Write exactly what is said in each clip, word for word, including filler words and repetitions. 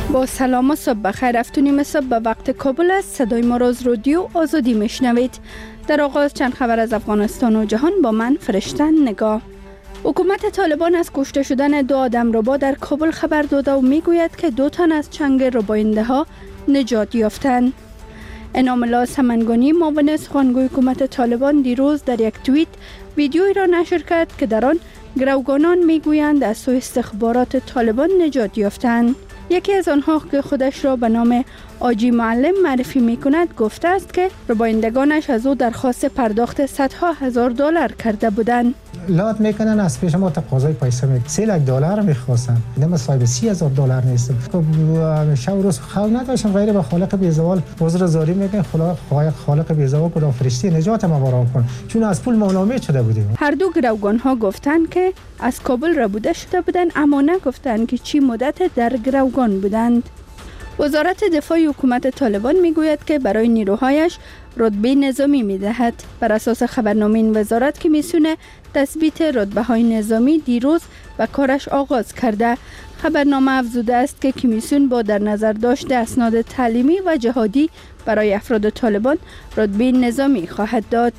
با سلام و صبح بخیر. افتونیم صبح به وقت کابل است. صدای ما را از رادیو آزادی میشنوید. در آغاز چند خبر از افغانستان و جهان با من فرشتن نگاه. حکومت طالبان از کشته شدن دو آدم ربا در کابل خبر داده و میگوید که دو تن از چنگ رباینده ها نجات یافتند. انعام الله سمنگانی معاون سخنگوی حکومت طالبان دیروز در یک توییت ویدیویی را نشر کرد که در آن گروگانان میگویند از سوی استخبارات طالبان نجات یافتند. یکی از آنها که خودش را به نام آجی معلم معرفی می کند گفته است که ربایندگانش از او درخواست پرداخت صدها هزار دلار کرده بودند. لات میکنن از پیش ما تقاضای پیسه می سه لک دلار میخواستن. من صاحب سی هزار دلار نیستم. شب و روز خواب نداشتم غیر به خالق بیزوال عذر زاری میگن خدا خالق بیزوال کدام فرشته نجات ما برام کن چون از پول ما نامید شده بودیم. هر دو گروگان ها گفتند که از کابل ربوده شده بودند اما نگفتند که چی مدت در گروگان بودند. وزارت دفاع حکومت طالبان میگوید که برای نیروهایش رتبه نظامی میدهد. بر اساس خبرنامه این وزارت که میسونه تثبیت رتبه های نظامی دیروز و کارش آغاز کرده. خبرنامه افزوده است که کمیسیون با در نظر داشت اسناد تعلیمی و جهادی برای افراد طالبان رتبه نظامی خواهد داد.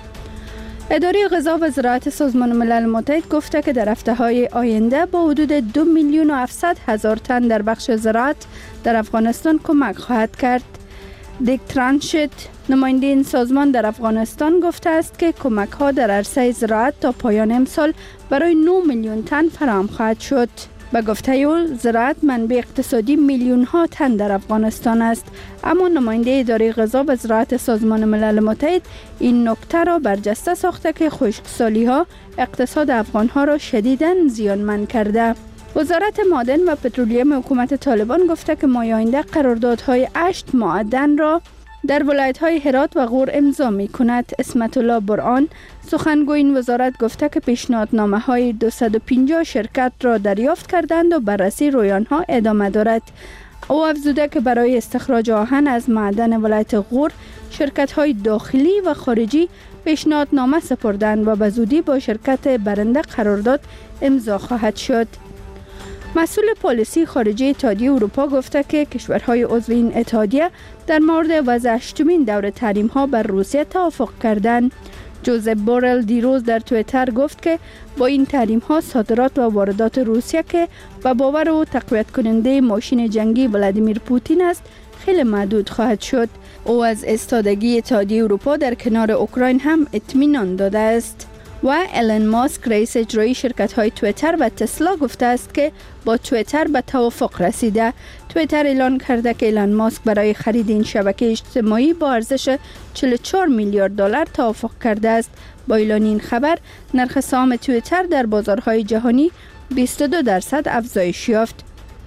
اداره غذا و زراعت سازمان ملل متحد گفته که در هفته‌های آینده با حدود دو میلیون و هفتصد هزار تن در بخش زراعت در افغانستان کمک خواهد کرد. دیک ترانشت نماینده این سازمان در افغانستان گفته است که کمک ها در عرصه زراعت تا پایان امسال برای نه میلیون تن فراهم خواهد شد. به گفته او زراعت منبع اقتصادی میلیون ها تن در افغانستان است، اما نماینده اداره غذا و زراعت سازمان ملل متحد این نکته را برجسته ساخته که خشکسالی ها اقتصاد افغان ها را شدیداً زیانمند کرده. وزارت معدن و پترولیم حکومت طالبان گفته که ماه آینده قراردادهای هشت معدن را در ولایت‌های هرات و غور امضا می‌کند. اسمت الله برآن سخنگوی این وزارت گفته که پیشنهادنامه‌های دویست و پنجاه شرکت را دریافت کردند و بررسی روی آنها ادامه دارد. او افزوده که برای استخراج آهن از معدن ولایت غور شرکت‌های داخلی و خارجی پیشنهادنامه سپردند و به زودی با شرکت برنده قرارداد امضا خواهد شد. مسئول پالیسی خارجه اتحادیه اروپا گفته که کشورهای عضو این اتحادیه در مورد وضع هشتمین دور تحریم‌ها بر روسیه توافق کردند. جوزپ بورل دیروز در توییتر گفت که با این تحریم‌ها صادرات و واردات روسیه که به باور او تقویت کننده ماشین جنگی ولادیمیر پوتین است خیلی محدود خواهد شد. او از ایستادگی اتحادیه اروپا در کنار اوکراین هم اطمینان داده است. و ایلن ماسک رئیس اجرایی شرکت‌های توییتر و تسلا گفته است که با توییتر به توافق رسیده. توییتر اعلان کرده که ایلن ماسک برای خرید این شبکه اجتماعی با ارزش چهل و چهار میلیارد دلار توافق کرده است. با اعلان این خبر نرخ سهام توییتر در بازارهای جهانی بیست و دو درصد افزایش یافت.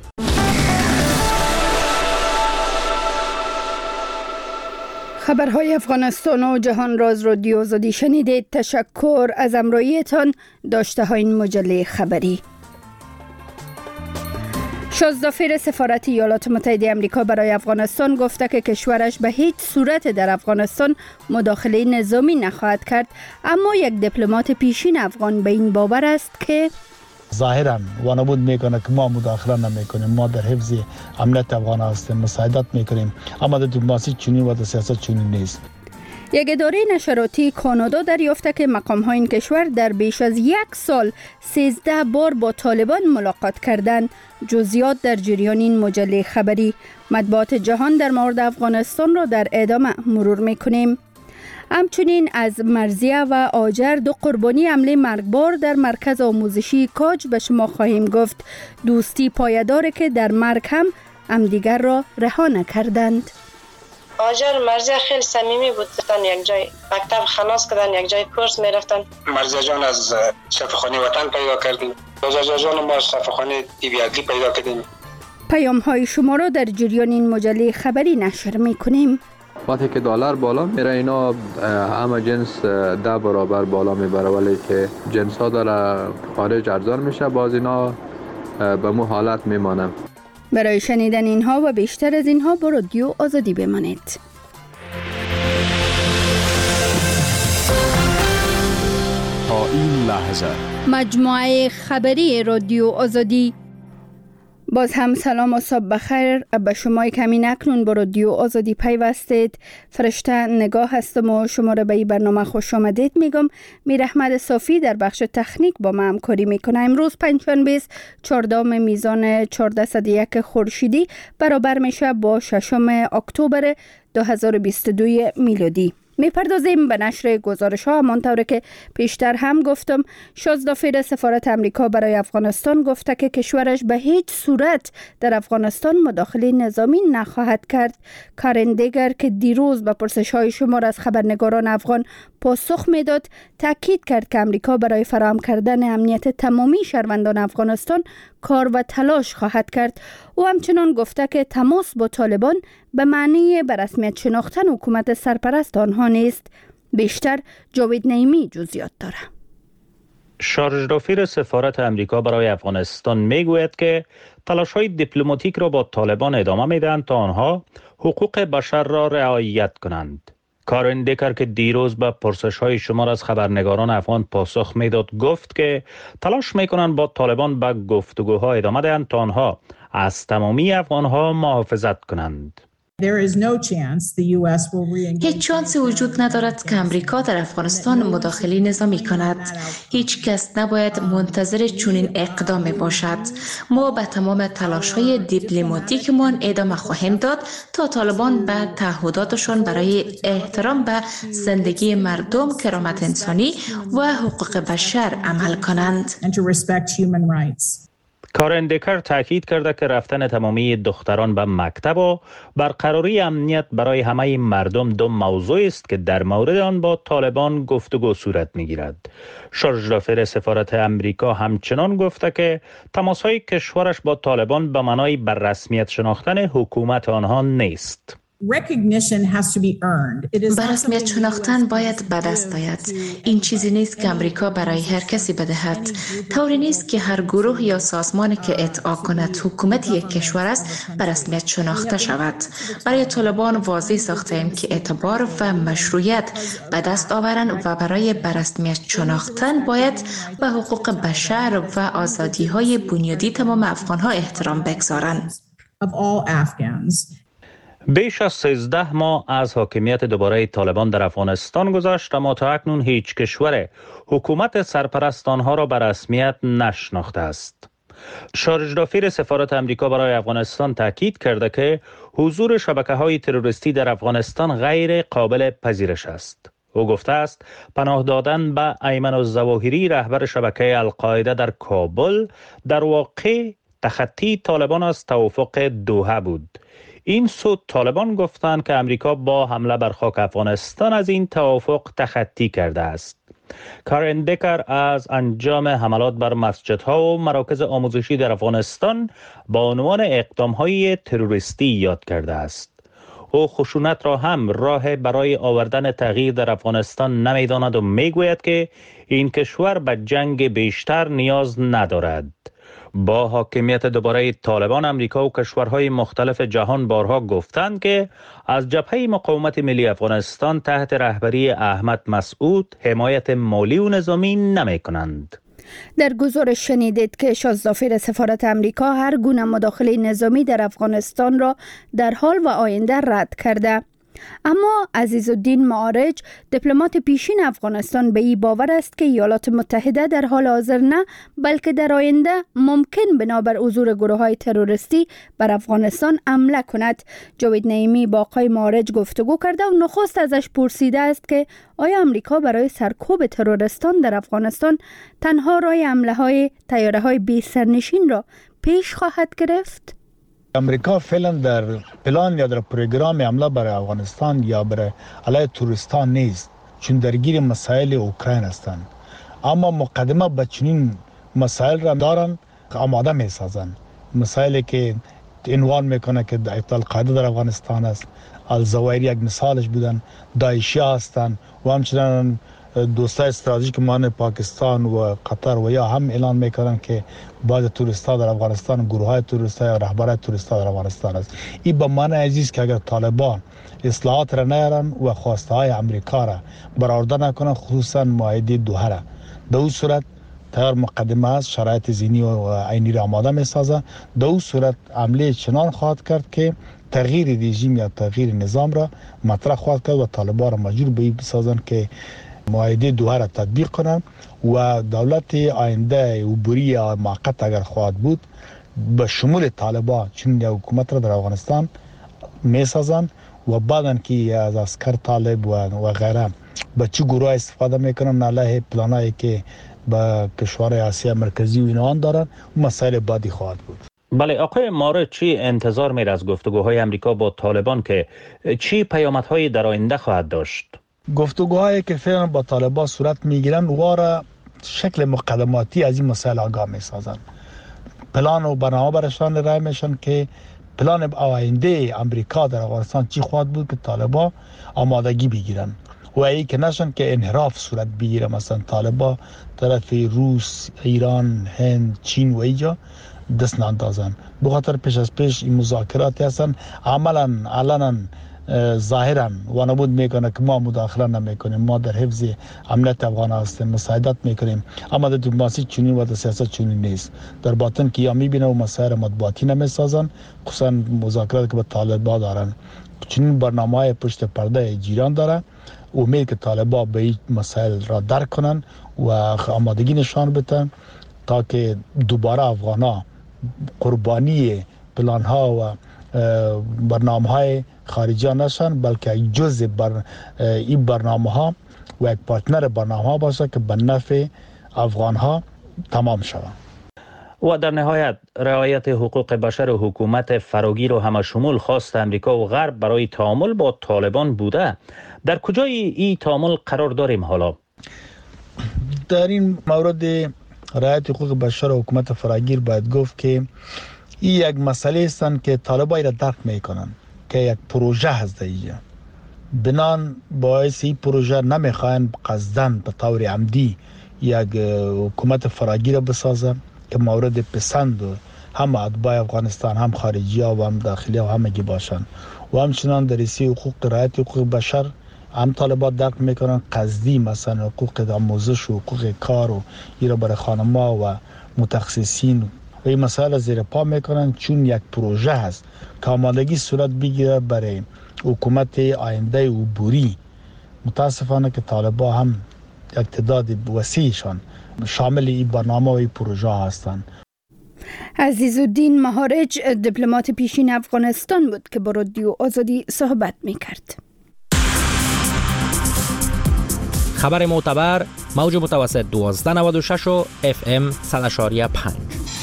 خبرهای افغانستان و جهان را از رادیو آزادی شنیدید. تشکر از همراهیتان. داشته های این مجله خبری. شازدافیر سفارت ایالات متحده آمریکا برای افغانستان گفته که کشورش به هیچ صورت در افغانستان مداخله نظامی نخواهد کرد، اما یک دیپلمات پیشین افغان به این باور است که ظاهرا وانمود میکنه که ما مداخله نمیکنیم، ما در حفظ امنیت افغان هستیم، مساعدت میکنیم، اما در دیپلماسی چنین و در سیاست چنین نیست. یک اداره نشراتی کانادا دریافته که مقام‌های این کشور در بیش از یک سال سیزده بار با طالبان ملاقات کردند. جزئیات در جریان این مجله خبری. مطبوعات جهان در مورد افغانستان را در ادامه مرور میکنیم. همچنین از مرزیه و آجر دو قربانی حمله مرگبار در مرکز آموزشی کاج به شما خواهیم گفت. دوستی پایدار که در مرگ هم همدیگر را رها نکردند. آجر مرزیه خیلی صمیمی بود، رفتن یک جای مکتب خلاص کردن، یک جای کورس میرفتن. مرزیه جان از شفاخانه وطن پیدا کردیم. آجر جان ما از شفاخانه دیوی عدلی پیدا کردیم. پیام های شما را در جریان این مجله خبری نشر میکنیم. وقتی که دلار بالا میره اینا همه جنس ده برابر بالا میبره، ولی که جنس ها داره خارج ارزان میشه، باز اینا به مو حالت میمانه. برای شنیدن اینها و بیشتر از اینها با رادیو آزادی بمانید. تا این لحظه مجموعه خبری رادیو آزادی. باز هم سلام و صبح بخیر به شما کمی نکنون با رادیو آزادی پیوستید. فرشته نگاه هستم و شما را به این برنامه خوش آمدید میگم. میر احمد صافی در بخش تکنیک با ما همکاری میکنه. امروز پنجشنبه چهاردهم میزان چهارده صد و یک خورشیدی برابر میشه با ششم اکتبر دو هزار و بیست و دو میلادی. میپردازیم به نشر گزارش ها. همانطور که پیشتر هم گفتم، شازدافیر سفارت امریکا برای افغانستان گفته که کشورش به هیچ صورت در افغانستان مداخله نظامی نخواهد کرد. کارن دیگر که دیروز به پرسش های شمار از خبرنگاران افغان پاسخ میداد، تاکید کرد که امریکا برای فراهم کردن امنیت تمامی شهروندان افغانستان کار و تلاش خواهد کرد. او همچنان گفته که تماس با طالبان به معنی به رسمیت شناختن حکومت سرپرست آنها نیست. بیشتر جاوید نعیمی جزئیات داره. شارژدافیر سفارت امریکا برای افغانستان میگوید که تلاش‌های دیپلماتیک را با طالبان ادامه میدهند تا آنها حقوق بشر را رعایت کنند. کارن دیگر که دیروز به پرسش‌های شمار از خبرنگاران افغان پاسخ میداد گفت که تلاش میکنند با طالبان به گفتگوها ادامه دهند تا آنها از تمامی افغان‌ها محافظت کنند. هیچ شانسی وجود ندارد که امریکا در افغانستان مداخله نظامی کند. هیچ کس نباید منتظر چنین اقدام باشد. ما به تمام تلاش‌های دیپلماتیکمان ادامه خواهیم داد تا طالبان به تعهداتشان برای احترام به زندگی مردم، کرامت انسانی و حقوق بشر عمل کنند. کارن دیگر تاکید کرده که رفتن تمامی دختران به مکتب و برقراری امنیت برای همه مردم دو موضوع است که در مورد آن با طالبان گفتگو صورت می‌گیرد. شارژدافیر سفارت امریکا همچنان گفته که تماس‌های کشورش با طالبان به معنای بر رسمیت شناختن حکومت آنها نیست. به رسمیت شناختن باید به دست آید. این چیزی نیست که امریکا برای هر کسی بدهد. طوری نیست که هر گروه یا سازمانی که ادعا کند حکومت یک کشور است به رسمیت شناخته شود. برای طالبان واضح ساخته ایم که اعتبار و مشروعیت به دست آورند و برای به رسمیت شناختن باید به حقوق بشر و آزادی های بنیادی تمام افغان ها احترام بگذارند. بیش از سیزده ماه از حاکمیت دوباره طالبان در افغانستان گذشت، اما تا اکنون هیچ کشور حکومت سرپرست آنها را به رسمیت نشناخته است. شارژدافیر سفارت امریکا برای افغانستان تاکید کرده که حضور شبکه‌های تروریستی در افغانستان غیر قابل پذیرش است. او گفته است پناه دادن به ایمن الظواهری رهبر شبکه القاعده در کابل در واقع تخطی طالبان از توافق دوحه بود. این سود طالبان گفتند که امریکا با حمله بر خاک افغانستان از این توافق تخطی کرده است. کارن دیگر از انجام حملات بر مسجدها و مراکز آموزشی در افغانستان با عنوان اقدام‌های تروریستی یاد کرده است. او خشونت را هم راه برای آوردن تغییر در افغانستان نمی‌داند و میگوید که این کشور به جنگ بیشتر نیاز ندارد. با حاکمیت دوباره طالبان، امریکا و کشورهای مختلف جهان بارها گفتند که از جبهه مقاومت ملی افغانستان تحت رهبری احمد مسعود حمایت مالی و نظامی نمی کنند. در گزارش شنیدید که شازدافیر سفارت امریکا هر گونه مداخله نظامی در افغانستان را در حال و آینده رد کرده. اما عزیزالدین معارج، دیپلمات پیشین افغانستان، به این باور است که ایالات متحده در حال حاضر نه بلکه در آینده ممکن بنابر حضور گروه‌های تروریستی بر افغانستان حمله کند. جاوید نعیمی با آقای معارج گفتگو کرده و نخست ازش پرسیده است که آیا امریکا برای سرکوب تروریستان در افغانستان تنها راه حمله‌های طیاره‌های بی سرنشین را پیش خواهد گرفت؟ امریکا فعلا در پلان یا در پروگرام حمله بر افغانستان یا بر علیه تروریستان نیست، چون درگیر مسائل اوکراین هستند. اما مقدمه به چنین مسائل را دارن که آماده می سازند. مسائلی که عنوان میکنه که القاعده در افغانستان است، الظواهری یک مثالش بودن، داعشی هستند و همچنین دوستای استراتژیک مان پاکستان و قطر و یا هم اعلان میکنن که بعض توریستا در افغانستان، گروه های توریستا یا رهبرای توریستا در افغانستان است. این به معنی عزیز که اگر طالبان اصلاحات را نیارن و خواسته های امریکا را برآورده نکنن، خصوصا معاهده دوحه را، در اون صورت تغییر مقدمه است، شرایط ذهنی و عینی را آماده می سازه. در اون صورت عمله چنان خواهد کرد که تغییر رژیم یا تغییر نظام را مطرح خواهد کرد و طالبان را مجبور به این بسازند که معاهده دوحه را تطبیق کنند و دولت آینده عبوری یا موقت اگر خواهد بود به شمول طالبان چون یا حکومت را در افغانستان می سازند و بعدن که از عسکر طالب و, و غیره به چه گروه استفاده میکنن علیه پلانایی که با کشور آسیا مرکزی و اینا دارن و مسائل بعدی خواهد بود. بله آقای مارد، چی انتظار میره از گفتگوهای امریکا با طالبان که چی پیامدهای در آینده خواهد داشت؟ گفتگوهایی که فعلا با طالبان صورت میگیرن واره شکل مقدماتی از این مسائل آگاه میسازن. پلان و برنامه برشان رای میشن که پلان آینده امریکا در افغانستان چی خواهد بود که طالبان آمادگی بگیرن و ای که نشن که انحراف صورت بگیره، مثلا طالبان طرف روس، ایران، هند، چین و اینجا دست ناندازن. بخاطر پیش از پیش این مذاکرات هستن عملا علنا ظاهرا و نمود میکنه که ما مداخله نمیکنیم، ما در حفظ امنیت افغان هستیم، مساعدت میکنیم، اما در دیپلماسی چنین و در سیاست چنین نیست. در باطن که یا میبینه و مسائل مطبوعاتی نمیسازن، خصوصا مذاکرات که با طالبان دارن چنین برنامه‌های پشت پرده جیران داره. امید که طالبان به این مسائل را درک کنن و آمادگی نشان بدن تا که دوباره افغانا قربانی پلان ها و برنامه های خارجی نشن، بلکه یک جزء بر این برنامه ها و یک پارتنر برنامه ها باشه که به نفع افغان ها تمام شود. و در نهایت رعایت حقوق بشر و حکومت فراگیر و همشمول خواست امریکا و غرب برای تعامل با طالبان بوده. در کجای این تعامل قرار داریم حالا؟ در این مورد رعایت حقوق بشر و حکومت فراگیر باید گفت که این یک مسئله هستند که طالبان را درک میکنن که یک پروژه هست اینجا. بنان باعث این پروژه نمیخواین قصدن به طور عمدی یک حکومت فراگیر بسازن که مورد پسند هم اتباع افغانستان، هم خارجی ها و هم داخلی ها همگی باشن و همچنان در رسی حقوق رعایت حقوق بشر هم طالبان درک میکنن قصدی، مثلا حقوق آموزش و حقوق کار و ایرا برای خانم‌ها و متخصصین و این مسائل زیر پا میکنن چون یک پروژه هست که آمادگی صورت بگیره برای حکومت آینده عبوری. متاسفانه که طالبان هم یک تعداد وسیعشان شامل این برنامه و این پروژه هستند. عزیزالدین مهارج دیپلمات پیشین افغانستان بود که با رادیو آزادی صحبت میکرد. خبر معتبر موج متوسط دوازده نود و شش و اف ام صد و شش و پنج.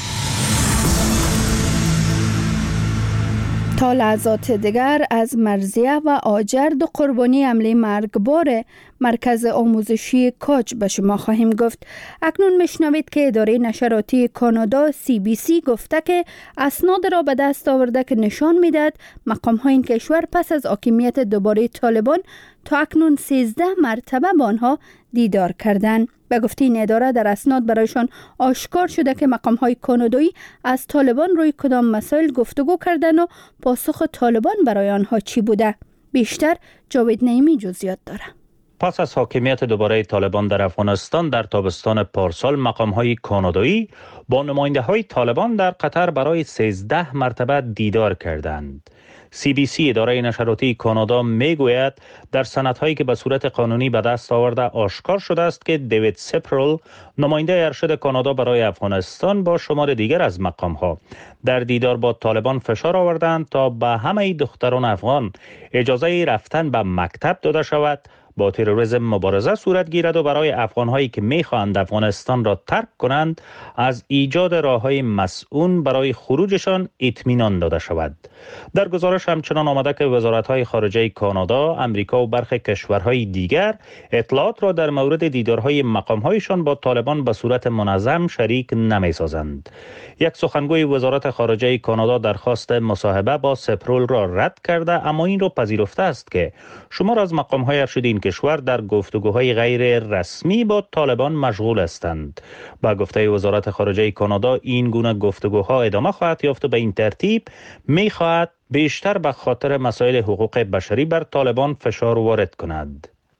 تا لحظات دیگر از مرزیه و آجرد و قربانی حمله مرگبار مرکز آموزشی کاج به شما خواهیم گفت. اکنون میشنوید که اداره نشراتی کانادا سی بی سی گفته که اسناد را به دست آورده که نشان میدهد مقام های این کشور پس از حاکمیت دوباره طالبان تا اکنون سیزده مرتبه با آنها دیدار کردند. به گفته این اداره در اسناد برایشان آشکار شده که مقام های کانادایی از طالبان روی کدام مسائل گفتگو کردند و پاسخ طالبان برای آنها چی بوده. بیشتر جاوید نعیمی جزئیات داره. پس از حاکمیت دوباره طالبان در افغانستان در تابستان پارسال، مقام‌های کانادایی با نماینده‌های طالبان در قطر برای سیزده مرتبه دیدار کردند. سی بی سی اداره نشراتی کانادا میگوید در سندهایی که به صورت قانونی به دست آورده آشکار شده است که دیوید سپرل، نماینده ارشد کانادا برای افغانستان، با شمار دیگر از مقام‌ها در دیدار با طالبان فشار آوردند تا به همه دختران افغان اجازه رفتن به مکتب داده شود، با تروریسم مبارزه صورت گیرد و برای افغان‌هایی که می‌خواهند افغانستان را ترک کنند از ایجاد راه‌های مسئول برای خروجشان اطمینان داده شود. در گزارش همچنان آمده که وزارت‌های خارجه کانادا، امریکا و برخی کشورهای دیگر اطلاعات را در مورد دیدارهای مقام‌هایشان با طالبان به صورت منظم شریک نمی‌سازند. یک سخنگوی وزارت خارجه کانادا درخواست مصاحبه با سپرول را رد کرده، اما این را پذیرفته است که شمار از مقام‌های ارشد این کشور در گفتگوهای غیر رسمی با طالبان مشغول هستند. با گفته وزارت خارجه کانادا این گونه گفتگوها ادامه خواهد یافت و به این ترتیب می‌خواهد بیشتر به خاطر مسائل حقوق بشری بر طالبان فشار وارد کند.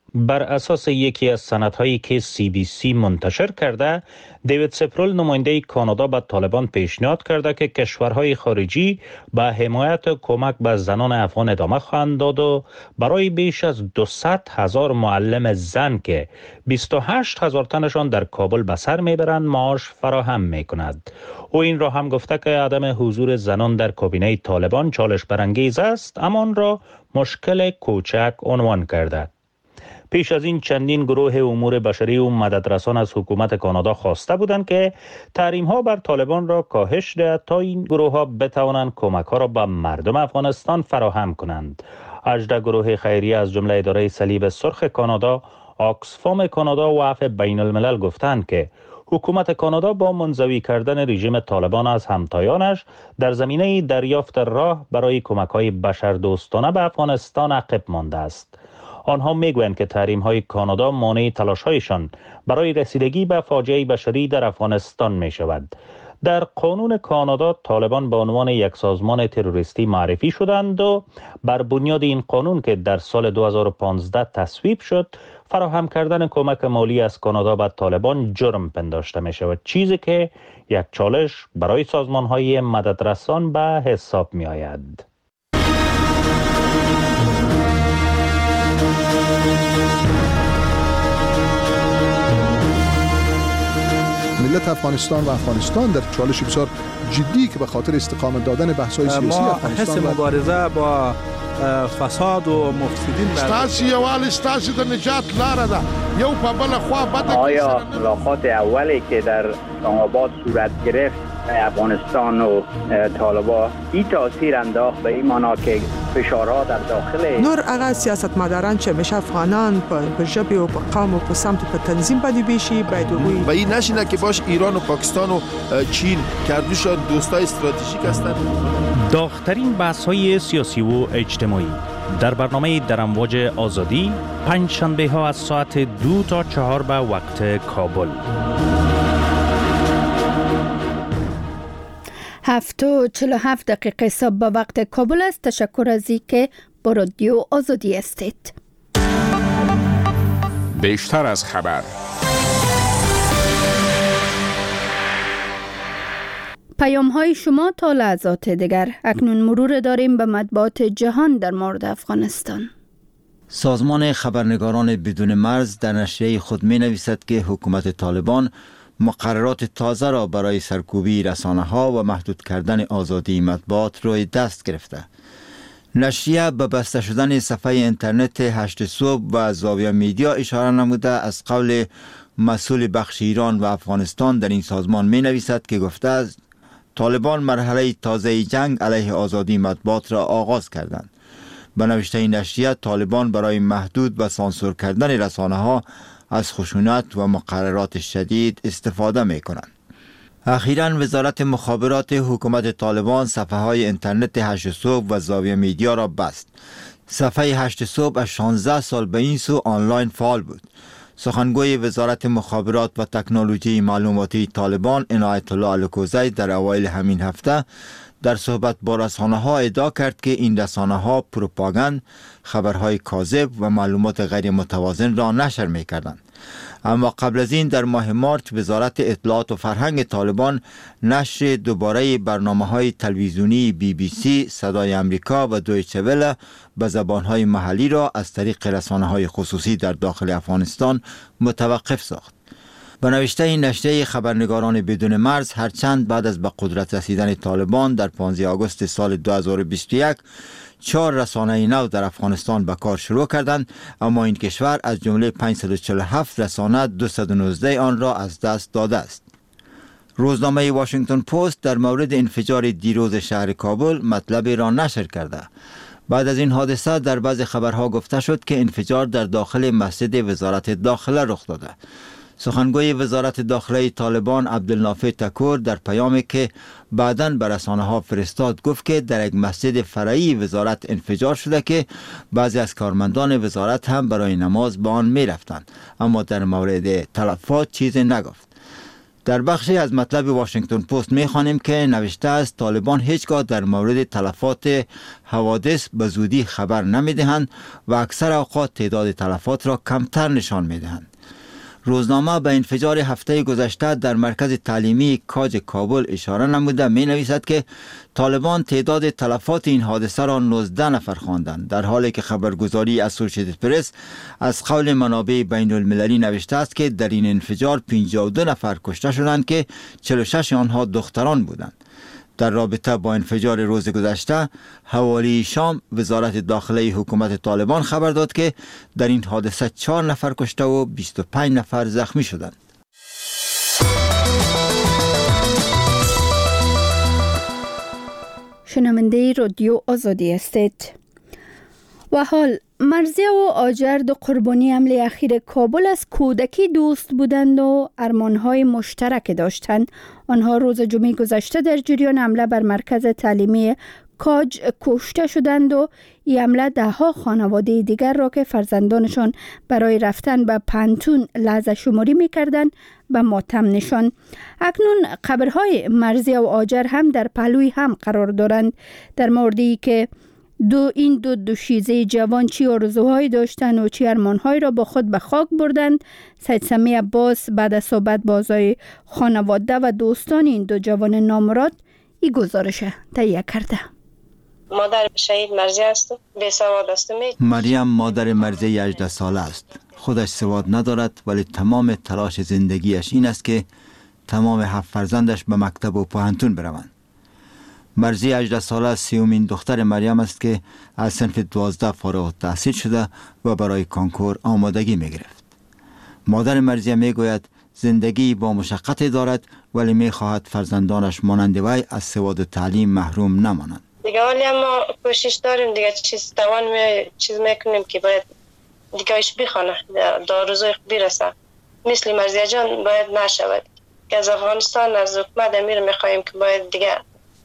بر اساس یکی از سندهایی که سی بی سی منتشر کرده، دیوید سپرول نماینده کانادا به طالبان پیشنهاد کرده که کشورهای خارجی به حمایت کمک به زنان افغان ادامه خواهند داد و برای بیش از دویست هزار معلم زن که بیست و هشت هزار تنشان در کابل به سر میبرند معاش فراهم میکند. او این را هم گفته که عدم حضور زنان در کابینه طالبان چالش برانگیز است، اما آن را مشکل کوچک عنوان کرده. پیش از این چندین گروه امور بشری و مددرسان از حکومت کانادا خواسته بودند که تحریم ها بر طالبان را کاهش دهد تا این گروه ها بتوانند کمک ها را به مردم افغانستان فراهم کنند. هجده گروه خیریه از جمله اداره صلیب سرخ کانادا، آکسفام کانادا و عفو بین الملل گفتند که حکومت کانادا با منزوی کردن رژیم طالبان از همتایانش در زمینه دریافت راه برای کمک های بشردوستانه به افغانستان عقب مانده است. آنها میگویند که تحریم های کانادا مانع تلاش هایشان برای رسیدگی به فاجعه بشری در افغانستان می شود. در قانون کانادا طالبان به عنوان یک سازمان تروریستی معرفی شدند و بر بنیاد این قانون که در سال دو هزار و پانزده تصویب شد، فراهم کردن کمک مالی از کانادا به طالبان جرم پنداشته می شود، چیزی که یک چالش برای سازمان های مددرسان به حساب می آید. ملت افغانستان و افغانستان در چالش بسیار جدی که به خاطر استقامت دادن بحث‌های سیاسی ما افغانستان حس مبارزه با فساد و مفسدین ستاسو یوال ستاسو د نجات لاره ده. یو په بل خوا بده. آیا ملاقات اولی که در اسلام آباد صورت گرفت افغانستان و طالبان این تاثیر انداخت به این معنا که فشارها در داخل نور هغه سیاستمداران چې همیشه افغانان په ژبې او په قوم او په سمت په تنظیم باندې بیشي باید وګوري و این نشینه که باش ایران و پاکستان و چین کردوش دوستای استراتژیک هستند. داغ‌ترین بحث‌های سیاسی و اجتماعی در برنامه در امواج آزادی پنج شنبه ها از ساعت دو تا چهار به وقت کابل. هفت و چل و هفت دقیقه صبح به وقت کابل است. تشکر از اینکه با رادیو آزادی هستید. بیشتر از خبر. پیام های شما تا لحظات دیگر. اکنون مرور داریم به مطبوعات جهان در مورد افغانستان. سازمان خبرنگاران بدون مرز در نشریه خود می نویسد که حکومت طالبان مقررات تازه را برای سرکوبی رسانه‌ها و محدود کردن آزادی مطبوعات روی دست گرفته. نشریه به بسته شدن صفحه اینترنت هشت صبح و زاویه میدیا اشاره نموده از قول مسئول بخش ایران و افغانستان در این سازمان می نویسد که گفته است طالبان مرحله تازه جنگ علیه آزادی مطبوعات را آغاز کردند. به نوشته این نشریه طالبان برای محدود و سانسور کردن رسانه‌ها از خشونت و مقررات شدید استفاده می کنند. اخیراً وزارت مخابرات حکومت طالبان صفحه های اینترنت هشت صبح و زاویه میدیا را بست. صفحه هشت صبح از شانزده سال به این سو آنلاین فعال بود. سخنگوی وزارت مخابرات و تکنولوژی معلوماتی طالبان عنایت الله الکوزی در اوایل همین هفته در صحبت با رسانه ها ادعا کرد که این رسانه ها پروپاگاند، خبرهای کاذب و معلومات غیر متوازن را نشر می کردند. اما قبل از این در ماه مارچ وزارت اطلاعات و فرهنگ طالبان نشر دوباره برنامه های تلویزیونی بی بی سی، صدای امریکا و دویچه وله به زبان های محلی را از طریق رسانه های خصوصی در داخل افغانستان متوقف ساخت. به نوشته این نشریه خبرنگاران بدون مرز هرچند بعد از به قدرت رسیدن طالبان در پانزده آگوست سال دو هزار و بیست و یک چهار رسانه نو در افغانستان به کار شروع کردند، اما این کشور از جمله پانصد و چهل و هفت رسانه دویست و نوزده آن را از دست داده است. روزنامه واشنگتن پست در مورد انفجار دیروز شهر کابل مطلبی را نشر کرده. بعد از این حادثه در بعض خبرها گفته شد که انفجار در داخل مسجد وزارت داخله رخ داده. سخنگوی وزارت داخله طالبان عبدالنافع تکور در پیامی که بعداً به رسانه‌ها فرستاد گفت که در یک مسجد فرعی وزارت انفجار شده که بعضی از کارمندان وزارت هم برای نماز به آن می رفتند، اما در مورد تلفات چیزی نگفت. در بخشی از مطلب واشنگتن پست می‌خوانیم که نوشته است طالبان هیچگاه در مورد تلفات حوادث به زودی خبر نمی‌دهند و اکثر اوقات تعداد تلفات را کمتر نشان می‌دهند. روزنامه به انفجار هفته گذشته در مرکز تعلیمی کاج کابل اشاره نموده می نویسد که طالبان تعداد تلفات این حادثه را نوزده نفر خواندند، در حالی که خبرگزاری اسوسییتد پرس از قول منابع بین المللی نوشته است که در این انفجار پنجاه و دو نفر کشته شدند که چهل و شش آنها دختران بودند. در رابطه با انفجار روز گذشته، حوالی شام وزارت داخله حکومت طالبان خبر داد که در این حادثه چهار نفر کشته و بیست و پنج نفر زخمی شدند. شنونده رادیو آزادی هستید. و حال مرزیه و آجر دو قربانی حمله اخیر کابل از کودکی دوست بودند و ارمانهای مشترک داشتند. آنها روز جمعه گذشته در جریان حمله بر مرکز تعلیمی کاج کشته شدند و این حمله ده ها خانواده دیگر را که فرزندانشان برای رفتن به پانتون لحظه شماری می‌کردند به ماتم نشان. اکنون قبرهای مرزیه و آجر هم در پهلوی هم قرار دارند. در موردی که دو این دو دوشیزه جوان چی آرزوهایی داشتند و چی ارمانهایی را با خود به خاک بردند، سید سمی عباس بعد از صحبت با اعضای خانواده و دوستان این دو جوان نامراد این گزارش تهیه کرده. مادر شهید مرزی است، بی سواد است. مریم مادر مرزی هجده ساله است. خودش سواد ندارد ولی تمام تلاش زندگیش این است که تمام هفت فرزندش به مکتب و پوهنتون بروند. مرزی هجده ساله سیومین دختر مریم است که از صنف دوازده فارغ التحصیل شده و برای کنکور آمادگی می گرفت. مادر مرزی می گوید زندگی با مشقت دارد ولی می خواهد فرزندانش مانند وی از سواد و تعلیم محروم نمانند. دیگه ولی ما کوشش داریم دیگه چیز توان می چیز میکنیم که باید دیگه ایش بخونه داروزوی برسه. مثل مرزی جان باید نشود که از افغانستان از حکومت امیر میخواهیم که باید دیگه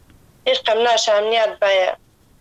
عشقم نشه، امنیت به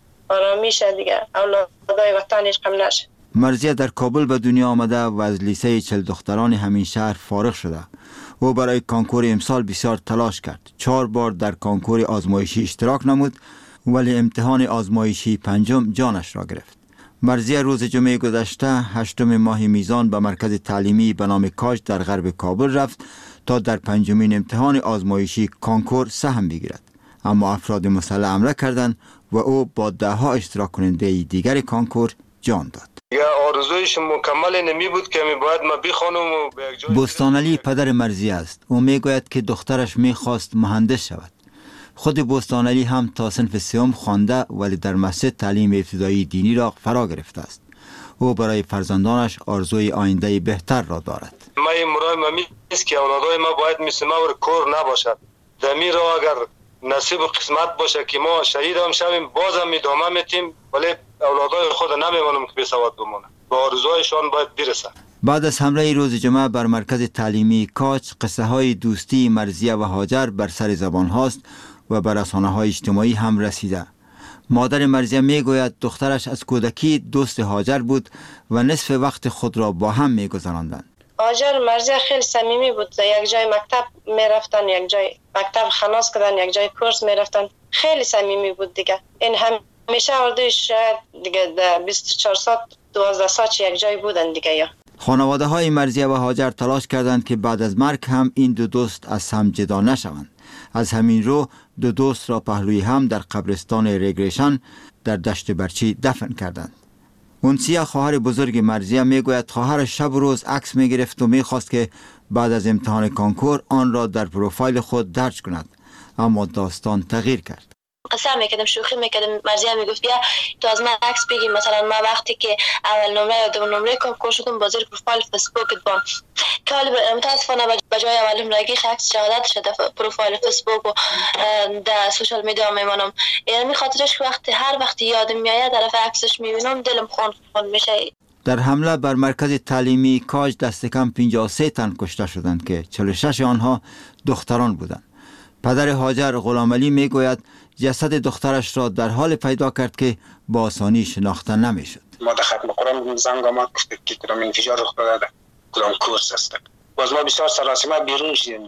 آرامیش دیگه اولادای وطن عشقم نشه. مرزیه در کابل به دنیا آمده و از لیسه چل دختران همین شهر فارغ شده. او برای کانکور امسال بسیار تلاش کرد. چهار بار در کانکور آزمایشی اشتراک نمود ولی امتحان آزمایشی پنجم جانش را گرفت. مرزیه روز جمعه گذشته هشتم ماه میزان به مرکز تعلیمی به نام کاج در غرب کابل رفت تا در پنجمین امتحان آزمایشی کانکور سهم بگیرد. اما افراد مسلح حمله کردند و او با ده ها اشتراک کننده دیگر کانکور جان داد. یا آرزویش مکمل نمی بود که می باید ما بخوانم و به یک جای. بوستانعلی پدر مرزی است. او می گوید که دخترش می خواست مهندس شود. خود بوستانعلی هم تا صنف سوم خوانده ولی در مسجد تعلیم ابتدایی دینی را فرا گرفته است. او برای فرزندانش آرزوی آینده بهتر را دارد. ما این مرای ما است که اولادای ما باید مثل ما ور کور نباشد. دمی را اگر نصیب و قسمت باشه که ما شهید هم شویم بازم ادامه میتیم ولی اولادای خود نمیمونم که بی سواد بمونه. با آرزوهایشان باید برسه. بعد از حمله روز جمعه بر مرکز تعلیمی کاج قصه های دوستی مرزیه و هاجر بر سر زبان هاست و بر رسانه های اجتماعی هم رسیده. مادر مرزیه می گوید دخترش از کودکی دوست هاجر بود و نصف وقت خود را با هم می گذراندند. هاجر مرزی خیلی صمیمی بود. یک جای مکتب میرفتن، یک جای مکتب خلاص کردن، یک جای کورس میرفتن. خیلی صمیمی بود دیگه. این همیشه اردوش شاید دیگه بیست و چهار ساعت دوازده ساعت یک جای بودن دیگه. یا خانواده های مرزیه و هاجر تلاش کردند که بعد از مرگ هم این دو دوست از هم جدا نشوند. از همین رو دو دوست را پهلوی هم در قبرستان ریگریشن در دشت برچی دفن کردند. اونسیه خواهر بزرگ مرزیه میگوید خواهرش شب و روز عکس میگرفت و میخواست که بعد از امتحان کانکور آن را در پروفایل خود درج کند، اما داستان تغییر کرد. قصه میکردم، شوخی میکردم. مرزیه میگفت بیا تو از من عکس بگی، مثلا من وقتی که اول نمره یا دوم نمره کانکور شدم با زیر پروفایل فیسبوکت بام که حالا متاسفانه به جای اول نمرگی عکس شهادت شده پروفایل فیسبوک و در سوشال میدیا میمونم. یعنی خاطرش وقتی هر وقتی یادم میاد طرف عکسش میبینم دلم خون خون میشه. در حمله بر مرکز تعلیمی کاج دست کم پنجاه و سه تن کشته شدند که چهل و شش آنها دختران بودند. پدر هاجر غلامعلی میگوید جسد دخترش را در حال پیدا کرد که با آسانی شناخته نمیشد. ما در ختم قرآن زنگ آمد که کدام انفجار رخ داده، کدام کورس است. باز ما بسیار سراسیمه بیرون شدیم دیگه.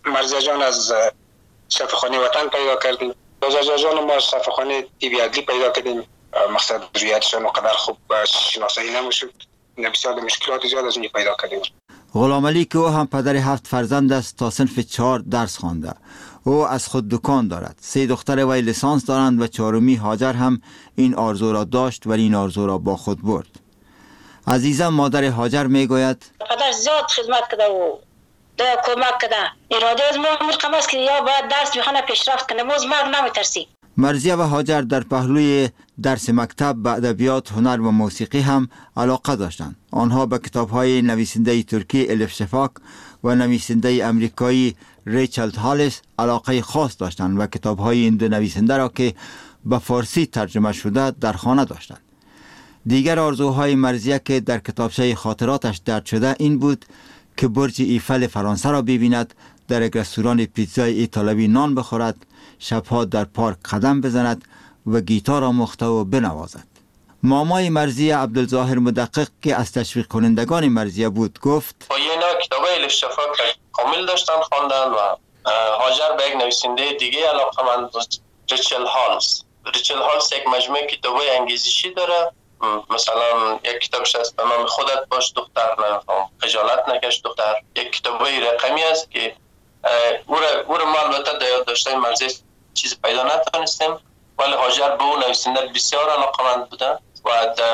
مرزیه جان از شفاخانه وطن پیدا کردیم. رضا جان ما از شفاخانه طب عدلی پیدا کردیم. مقصد رویتشان اونقدر خوب شناسایی نمیشد، بسیار مشکلات زیاد از اونی پیدا کردیم. غلام علی که او هم پدر هفت فرزند است تا صنف چهار درس خوانده. او از خود دکان دارد. سه دختر وی لیسانس دارند و چهارمی هاجر هم این آرزو را داشت و این آرزو را با خود برد. عزیزم مادر هاجر میگوید پدر زیاد خدمت کرده و ده کمک کرده. اراده از ما مرقم است که یا باید درس بخونه پیشرفت کنه، موز مرگ نمیترسی. مرزیه و هاجر در پهلوی درس مکتب به ادبیات، هنر و موسیقی هم علاقه داشتند. آنها به کتاب‌های نویسنده ترکی الیف شفاک و نویسنده امریکایی ریچل هالس علاقه خاص داشتند و کتاب‌های این دو نویسنده را که به فارسی ترجمه شده در خانه داشتند. دیگر آرزوهای مرزیه که در کتابچه خاطراتش درج شده این بود که برج ایفل فرانسه را ببیند، در یک رستوران پیتزای ایتالوی نان بخورد، شبها در پارک قدم بزند و گیتار آموخته و بنوازد. مامای مرزیه عبدالظاهر مدقق که از تشویق کنندگان مرزیه بود گفت با اینا کتابای الیف شفاک کامل داشتن خواندن و هاجر به یک نویسنده دیگه علاقه‌مند بود، ریچل هالز. ریچل هالز یک مجموعه کتابای انگیزشی داره، مثلا یک کتابش هست به نام خودت باش دختر، نمیفهم خجالت نکش دختر. یک کتابای رقمی است که او را ما البته در یاد داشته مرزی چیز پیدا نتونستیم، ولی هاجر به اون نویسنده بسیار علاقه‌مند بوده و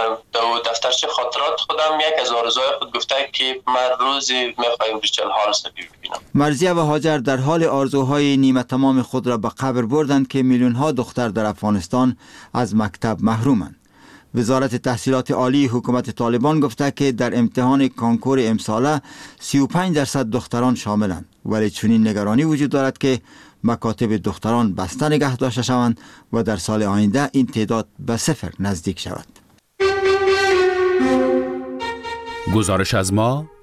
در دفترچه خاطرات خودم یک از آرزوهای خود گفته که من روزی میخوایم ریچل هالز رو ببینم. مرزیه و هاجر در حال آرزوهای نیمه تمام خود را به قبر بردند که میلیون ها دختر در افغانستان از مکتب محرومند. وزارت تحصیلات عالی حکومت طالبان گفته که در امتحان کانکور امساله سی و پنج درصد دختران شاملند، ولی چنین نگرانی وجود دارد که مکاتب دختران بسته نگه داشته شوند و در سال آینده این تعداد به صفر نزدیک شود. گزارش از ما